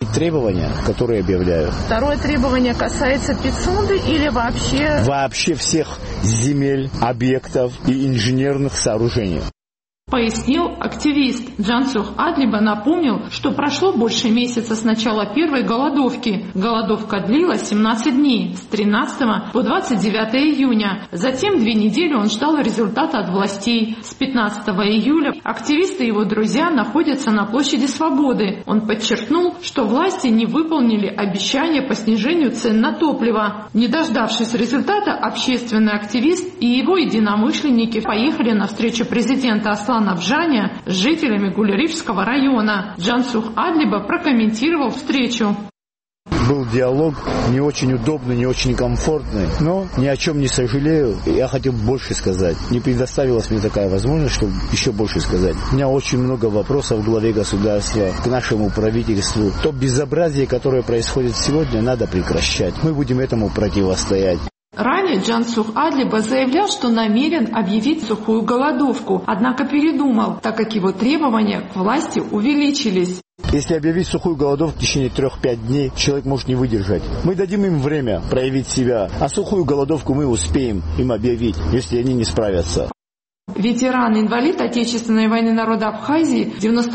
требования, которые объявляю. Второе требование касается Пицунды или вообще? Вообще всех земель, объектов и инженерных сооружений. Пояснил активист. Джансух Адлиба напомнил, что прошло больше месяца с начала первой голодовки. Голодовка длилась 17 дней, с 13 по 29 июня. Затем 2 недели он ждал результата от властей. С 15 июля активисты и его друзья находятся на площади Свободы. Он подчеркнул, что власти не выполнили обещания по снижению цен на топливо. Не дождавшись результата, общественный активист и его единомышленники поехали на встречу президента Аслана Бжаня с жителями Гулерифского района. Джансух Адлиба прокомментировал встречу. Был диалог не очень удобный, не очень комфортный, но ни о чем не сожалею. Я хотел больше сказать. Не предоставилась мне такая возможность, чтобы еще больше сказать. У меня очень много вопросов в главе государства, к нашему правительству. То безобразие, которое происходит сегодня, надо прекращать. Мы будем этому противостоять. Ранее Джансух Адлиба заявлял, что намерен объявить сухую голодовку, однако передумал, так как его требования к власти увеличились. Если объявить сухую голодовку в течение 3-5 дней, человек может не выдержать. Мы дадим им время проявить себя, а сухую голодовку мы успеем им объявить, если они не справятся. Ветеран-инвалид Отечественной войны народа Абхазии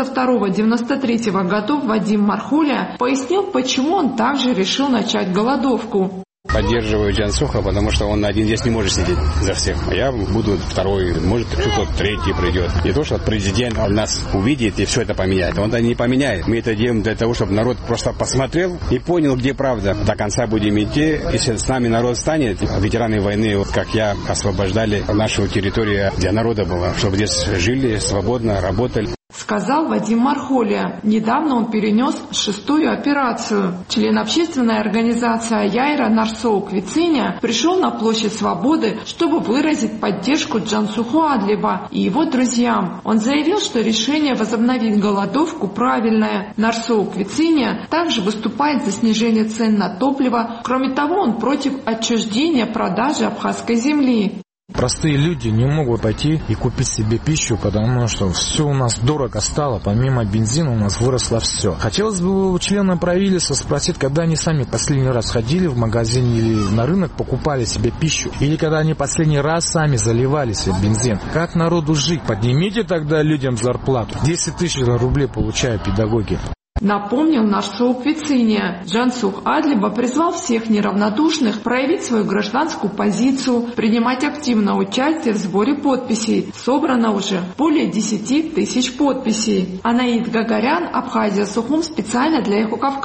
92-93 годов Вадим Мархуля пояснил, почему он также решил начать голодовку. Поддерживаю Джансуха, потому что он один здесь не может сидеть за всех. А я буду второй, может кто-то третий придет. Не то, что президент нас увидит и все это поменяет. Он это не поменяет. Мы это делаем для того, чтобы народ просто посмотрел и понял, где правда. До конца будем идти. Если с нами народ станет, ветераны войны, вот как я, освобождали нашу территорию для народа было, чтобы здесь жили свободно, работали. Сказал Вадим Мархоля. Недавно он перенес 6-ю операцию. Член общественной организации Аяйра Нарсоу Квициня пришел на площадь Свободы, чтобы выразить поддержку Джансуху Адлиба и его друзьям. Он заявил, что решение возобновить голодовку правильное. Нарсоу Квициня также выступает за снижение цен на топливо. Кроме того, он против отчуждения продажи абхазской земли. Простые люди не могут пойти и купить себе пищу, потому что все у нас дорого стало, помимо бензина у нас выросло все. Хотелось бы у члена правительства спросить, когда они сами последний раз ходили в магазин или на рынок, покупали себе пищу, или когда они последний раз сами заливали себе бензин. Как народу жить? Поднимите тогда людям зарплату. 10 тысяч рублей получают педагоги. Напомнил Нарсоу Квициня. Джансух Адлиба призвал всех неравнодушных проявить свою гражданскую позицию, принимать активное участие в сборе подписей. Собрано уже более 10 тысяч подписей. Анаид Гагарян, Абхазия, Сухум, специально для Эхо Кавказа.